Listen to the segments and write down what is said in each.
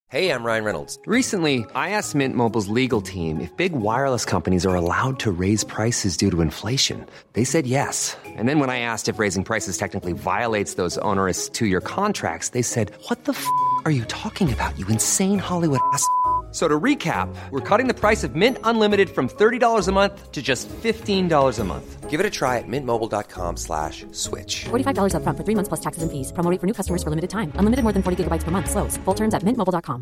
Hey, I'm Ryan Reynolds. Recently, I asked Mint Mobile's legal team if big wireless companies are allowed to raise prices due to inflation. They said yes. And then when I asked if raising prices technically violates those onerous two-year contracts, they said, "What the f*** are you talking about, you insane Hollywood ass?" So to recap, we're cutting the price of Mint Unlimited from $30 a month to just $15 a month. Give it a try at mintmobile.com/switch. $45 up front for 3 months plus taxes and fees. Promo rate for new customers for limited time. Unlimited more than 40 gigabytes per month. Slows full terms at mintmobile.com.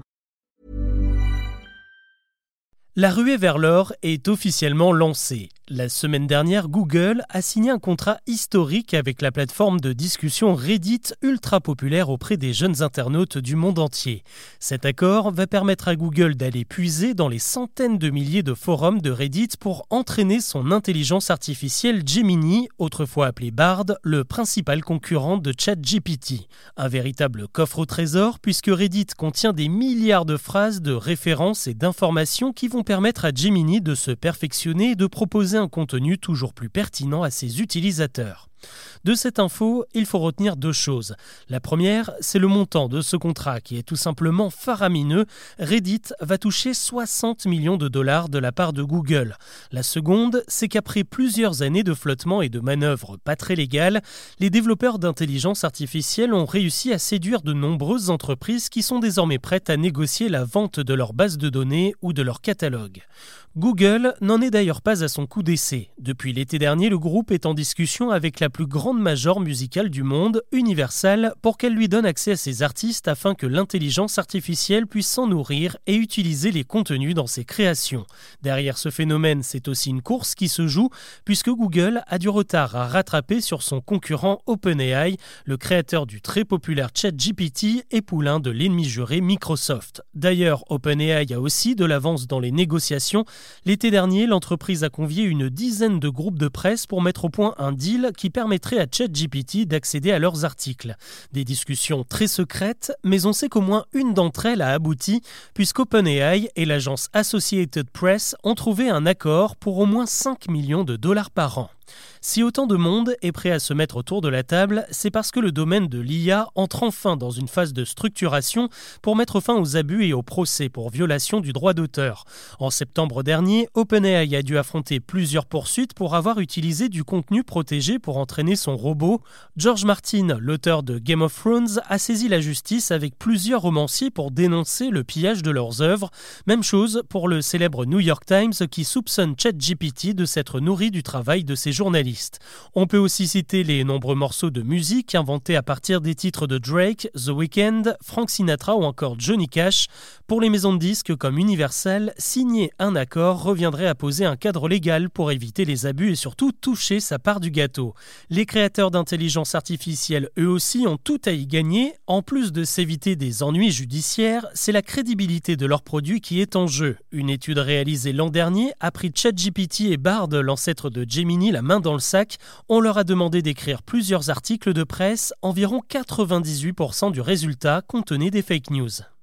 La ruée vers l'or est officiellement lancée. La semaine dernière, Google a signé un contrat historique avec la plateforme de discussion Reddit, ultra populaire auprès des jeunes internautes du monde entier. Cet accord va permettre à Google d'aller puiser dans les centaines de milliers de forums de Reddit pour entraîner son intelligence artificielle Gemini, autrefois appelé Bard, le principal concurrent de ChatGPT. Un véritable coffre au trésor puisque Reddit contient des milliards de phrases, de références et d'informations qui vont permettre à Gemini de se perfectionner et de proposer un contenu toujours plus pertinent à ses utilisateurs. De cette info, il faut retenir 2 choses. La première, c'est le montant de ce contrat qui est tout simplement faramineux. Reddit va toucher 60 millions de dollars de la part de Google. La seconde, c'est qu'après plusieurs années de flottement et de manœuvres pas très légales, les développeurs d'intelligence artificielle ont réussi à séduire de nombreuses entreprises qui sont désormais prêtes à négocier la vente de leur base de données ou de leur catalogue. Google n'en est d'ailleurs pas à son coup d'essai. Depuis l'été dernier, le groupe est en discussion avec la plus grande major musicale du monde, Universal, pour qu'elle lui donne accès à ses artistes afin que l'intelligence artificielle puisse s'en nourrir et utiliser les contenus dans ses créations. Derrière ce phénomène, c'est aussi une course qui se joue puisque Google a du retard à rattraper sur son concurrent OpenAI, le créateur du très populaire ChatGPT et poulain de l'ennemi juré Microsoft. D'ailleurs, OpenAI a aussi de l'avance dans les négociations. L'été dernier, l'entreprise a convié une dizaine de groupes de presse pour mettre au point un deal qui permettrait à ChatGPT d'accéder à leurs articles. Des discussions très secrètes, mais on sait qu'au moins une d'entre elles a abouti, puisqu'OpenAI et l'agence Associated Press ont trouvé un accord pour au moins 5 millions de dollars par an. Si autant de monde est prêt à se mettre autour de la table, c'est parce que le domaine de l'IA entre enfin dans une phase de structuration pour mettre fin aux abus et aux procès pour violation du droit d'auteur. En septembre dernier, OpenAI a dû affronter plusieurs poursuites pour avoir utilisé du contenu protégé pour entraîner son robot. George Martin, l'auteur de Game of Thrones, a saisi la justice avec plusieurs romanciers pour dénoncer le pillage de leurs œuvres. Même chose pour le célèbre New York Times qui soupçonne ChatGPT de s'être nourri du travail de ses journalistes. On peut aussi citer les nombreux morceaux de musique inventés à partir des titres de Drake, The Weeknd, Frank Sinatra ou encore Johnny Cash. Pour les maisons de disques comme Universal, signer un accord reviendrait à poser un cadre légal pour éviter les abus et surtout toucher sa part du gâteau. Les créateurs d'intelligence artificielle, eux aussi, ont tout à y gagner. En plus de s'éviter des ennuis judiciaires, c'est la crédibilité de leurs produits qui est en jeu. Une étude réalisée l'an dernier a pris ChatGPT et Bard, l'ancêtre de Gemini, la main dans le sac. On leur a demandé d'écrire plusieurs articles de presse. Environ 98% du résultat contenait des fake news.